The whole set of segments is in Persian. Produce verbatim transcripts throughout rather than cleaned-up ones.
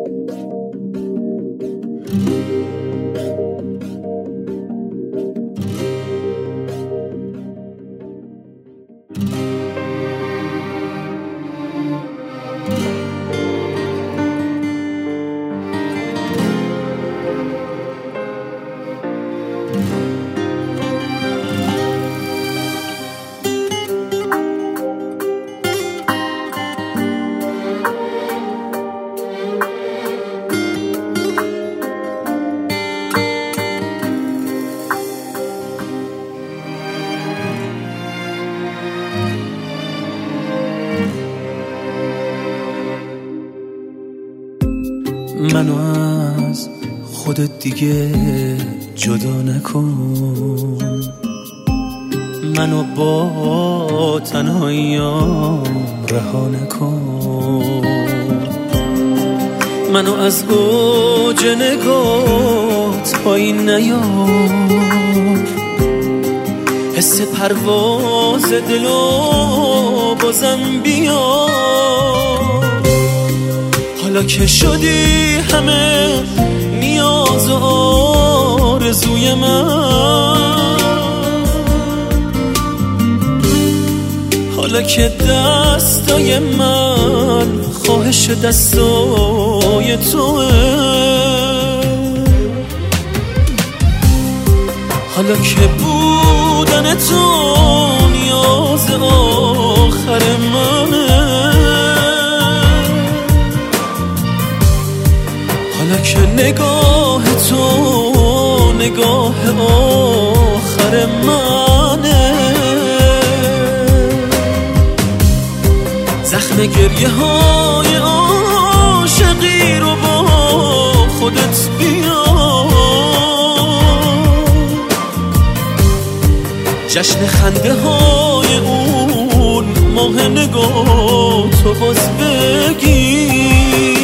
منو از خودت دیگه جدا نکن، منو با تنهاییام رها نکن، منو از اوج نگات پایین نیار، حس پرواز دلو بازم بیار. حالا که شدی همه نیاز و آرزوی من، حالا که دستای من خواهش دستای توه، حالا که بودن تو نیاز آخر منه، حالا که نگاه تو نگاه آخر منه، زخم گریه های عاشقی رو با خودت بیار، جشن خنده های اون ماه نگاه تو باز بگیر.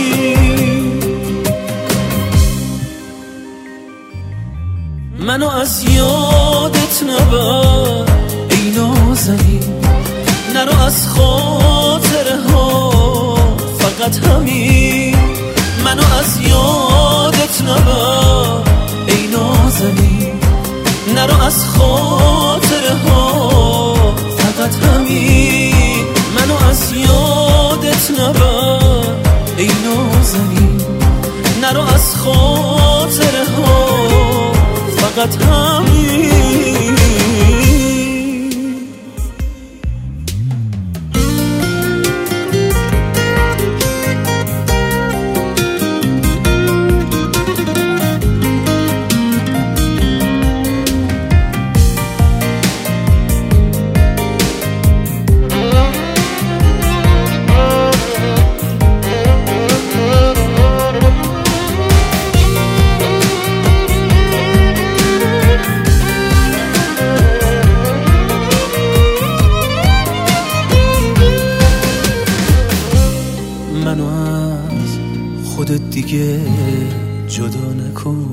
منو از یادت نبر ای نازنین، نرو از خاطره ها فقط همین. منو از یادت نبر ای نازنین، نرو از خاطره ها فقط همین. منو از یادت نبر ای نازنین، نرو از خاطره ها فقط همین. منو از خودت دیگه جدا نکن،